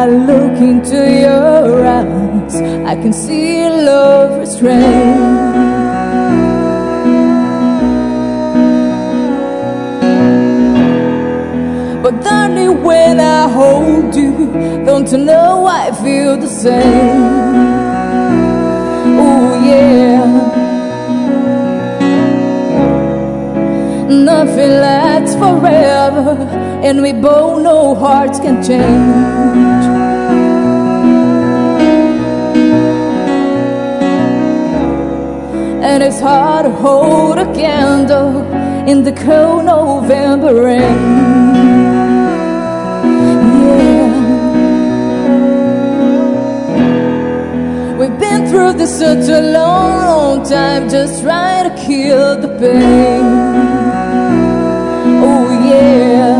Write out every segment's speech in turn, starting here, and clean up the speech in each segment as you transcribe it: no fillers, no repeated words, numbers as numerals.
I look into your eyes, I can see love restrained. But darling, when I hold you, don't you know I feel the same? Oh yeah. Nothing lasts forever, and we both know hearts can change. And it's hard to hold a candle in the cold November rain. We've been through this such a long, long time, just trying to kill the pain. Oh yeah.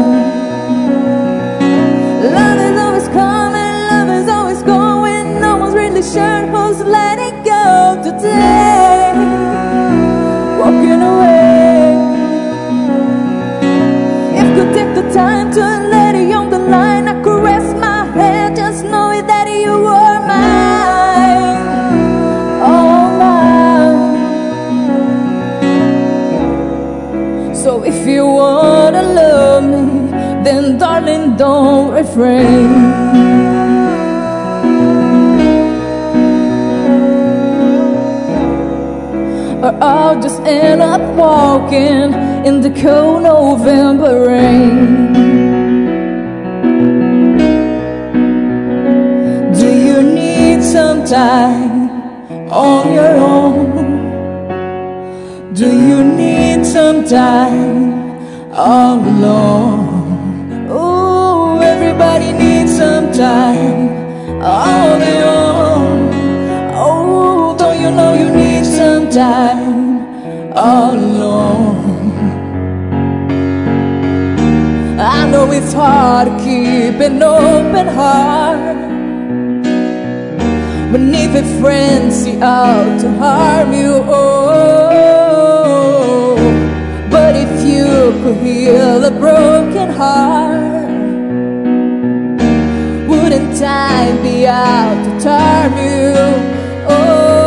Love is always coming, love is always going. No one's really sure who's letting go today. Walking away. If you take the time to let it on the line, I could rest my head, just knowing that you are mine. Oh mine. So if you wanna love me, then darling, don't refrain. Or I'll just end up walking in the cold November rain. Do you need some time on your own? Do you need some time all alone? Oh, everybody needs some time on their own. Oh, don't you know you need some time all alone? I know it's hard to keep an open heart when even friends see out to harm you. Oh, but if you could heal a broken heart, wouldn't time be out to charm you? Oh.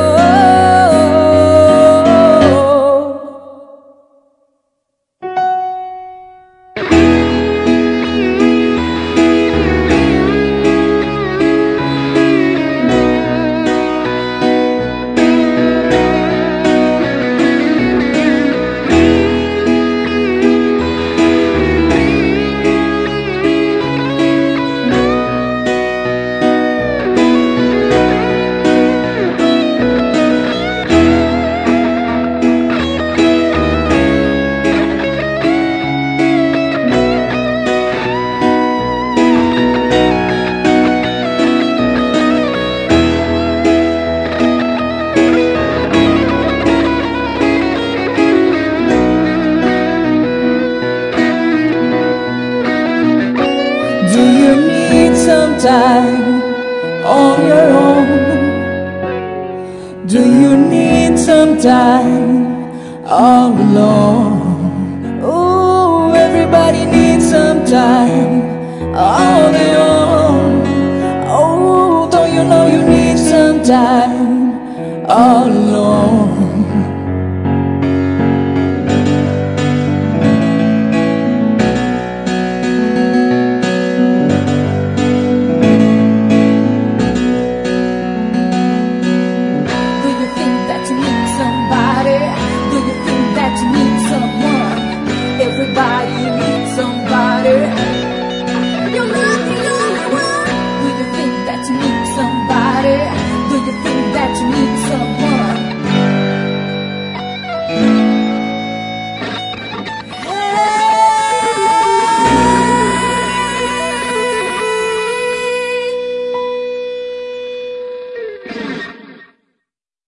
Do you need some time on your own? Do you need some time all alone? Oh, everybody needs some time on their own. Oh, don't you know you need some time all alone?